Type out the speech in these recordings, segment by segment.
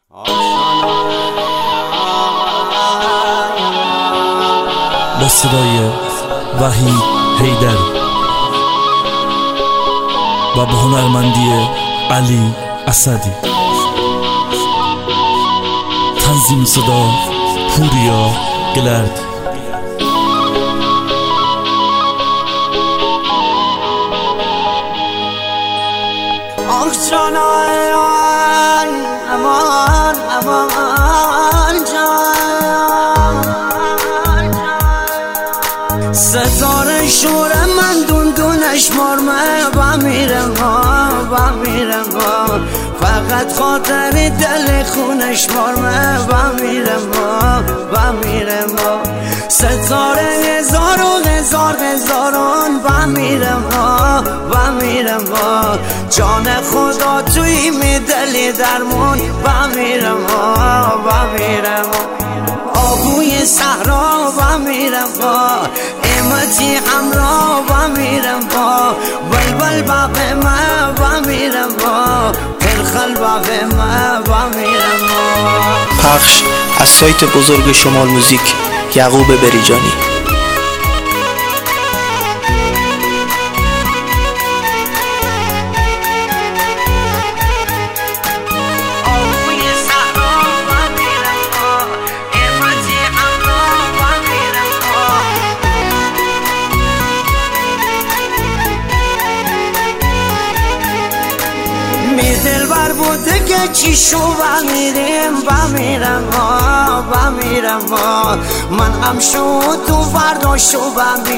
با صدای وحید حیدر و به هنرمندی علی اسدی، تنظیم صدا پوریا گلرد. جانان امان امان جان، ستاره شور من دندونش مرمه با میرم فقط خاطر دل خونش مرمه با میرم ستاره هزار و هزاران با میرم جان خدا توی میدلی درمون با میرم آبوی صحرا با میرم امتی همراه با میرم بلبل باغ ما با میرم پرخل باغ ما با میرم. پخش از سایت بزرگ شمال موزیک، یعقوب بریجانی. دلبر بوده که چی شو با میرم من هم شو تو فردا شو با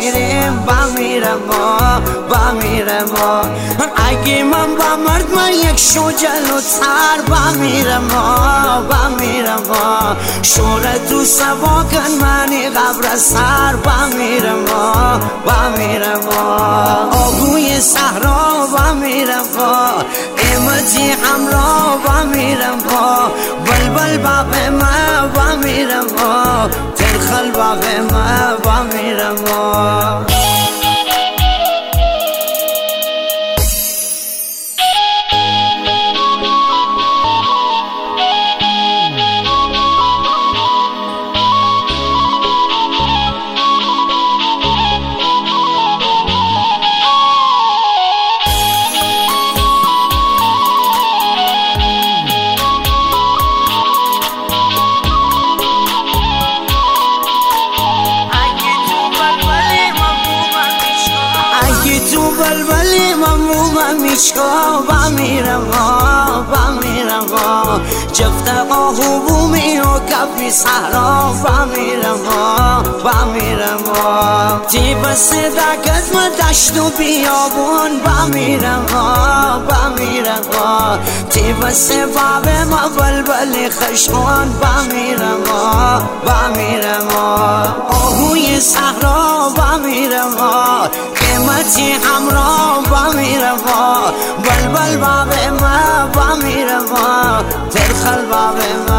میرم اگه من با مرد من یک شو جلوتر با میرم شوره تو سبا کن منی قبر سر با میرم آبوی صحرا با میرم امتی همراه با میرم بلبل باغ ما با میرم ترخل باغ ما با میرم. بلبلی مموم میشکا با میرم جفت قاهومی و کفی صحرا با میرم تیب صداقت ما دشت و بیابون با میرم تیب سباب ما بلبلی خشخون با میرم آهوی صحرا با میرم قیمتی همراه با میرم بلبل باغ ما با میرم ترخل باغ ما